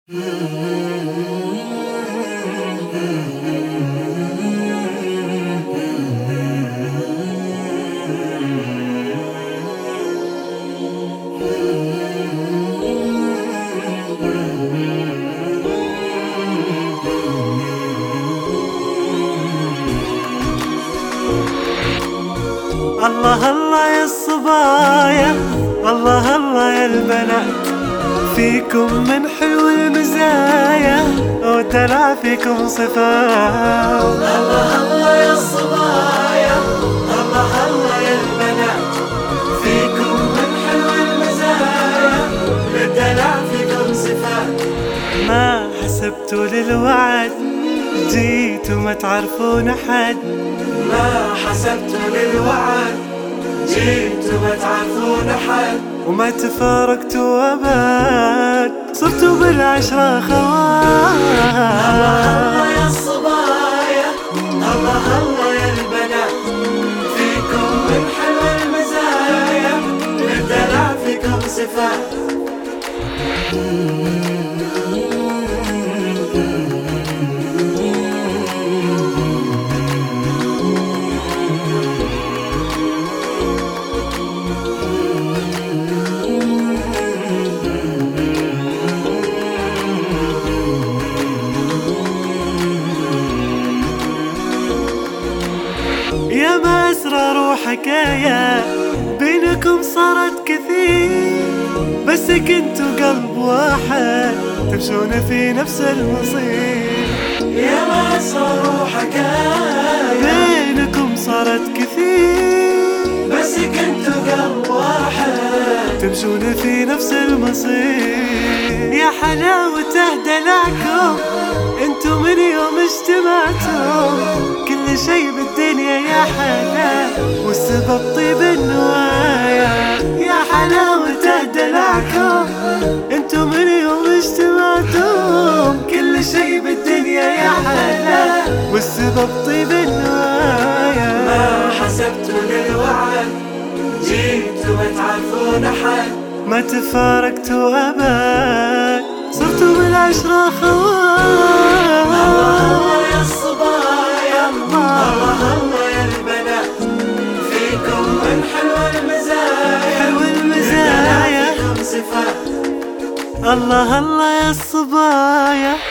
الله الله يا الصبايا، الله الله يا البنات، فيكم من حلو المزايا ودلع فيكم صفات. الله الله يا الصبايا، الله الله يا البنات، فيكم من حلو المزايا ودلع فيكم صفات. ما حسبتوا للوعد جيتوا ما تعرفون أحد، ما حسبتوا للوعد جيتوا ما تعرفون أحد، وما تفارقتوا أبد صرتوا بالعشرة خوات. الله الله يا الصبايا، الله الله يا البنات، فيكم من حلو المزايا والدلع فيكم صفات. يا ما أسرار وحكايا بينكم صارت كثير، بس كنتوا قلب واحد تمشون في نفس المصير. يا ما أسرار وحكايا بينكم صارت كثير، بس كنتوا قلب واحد تمشون في نفس المصير. يا حلاوته دلعكم انتو من يوم اجتمعتم، كل شي بالدنيا يا حلا والسبب طيب النوايا. يا حلاوته دلعكم انتو من يوم اجتمعتم، كل شي بالدنيا يا حلا والسبب طيب النوايا. ما حسبتوا للوعد جيتوا ما تعرفون أحد، ما تفارقتوا أبد صرتوا بالعشرة خوات. الله الله يا الصبايا، الله الله يا البنات، فيكم من حلو المزايا حلو المزايا فيكم صفات. الله الله يا الصبايا.